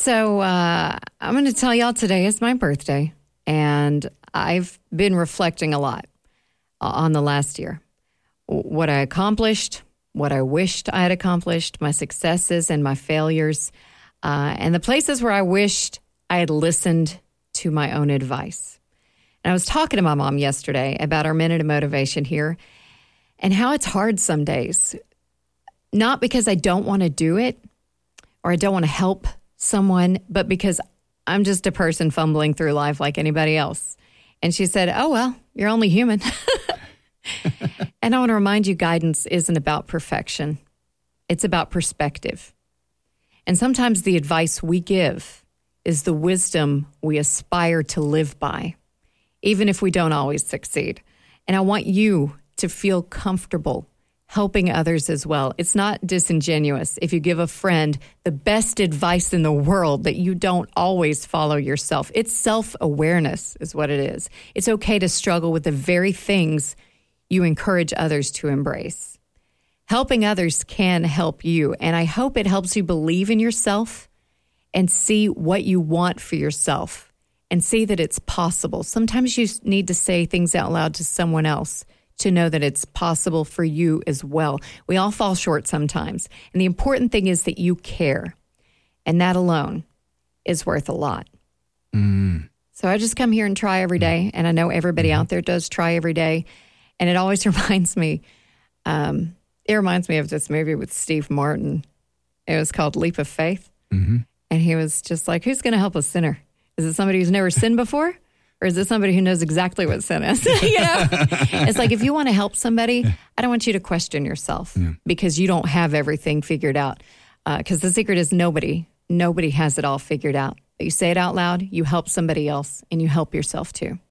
So I'm going to tell y'all today is my birthday, and I've been reflecting a lot on the last year. What I accomplished, what I wished I had accomplished, my successes and my failures, and the places where I wished I had listened to my own advice. And I was talking to my mom yesterday about our Minute of Motivation here and how it's hard some days. Not because I don't want to do it or I don't want to help someone, but because I'm just a person fumbling through life like anybody else. And she said, oh, well, you're only human. And I want to remind you, guidance isn't about perfection. It's about perspective. And sometimes the advice we give is the wisdom we aspire to live by, even if we don't always succeed. And I want you to feel comfortable helping others as well. It's not disingenuous if you give a friend the best advice in the world that you don't always follow yourself. It's self-awareness is what it is. It's okay to struggle with the very things you encourage others to embrace. Helping others can help you, and I hope it helps you believe in yourself and see what you want for yourself and see that it's possible. Sometimes you need to say things out loud to someone else to know that it's possible for you as well. We all fall short sometimes. And the important thing is that you care. And that alone is worth a lot. So I just come here and try every day. And I know everybody out there does try every day. And it always reminds me, of this movie with Steve Martin. It was called Leap of Faith. And he was just like, who's going to help a sinner? Is it somebody who's never sinned before? Or is it somebody who knows exactly what sin is? It's like if you want to help somebody, I don't want you to question yourself because you don't have everything figured out. Because the secret is nobody has it all figured out. But you say it out loud, you help somebody else, and you help yourself too.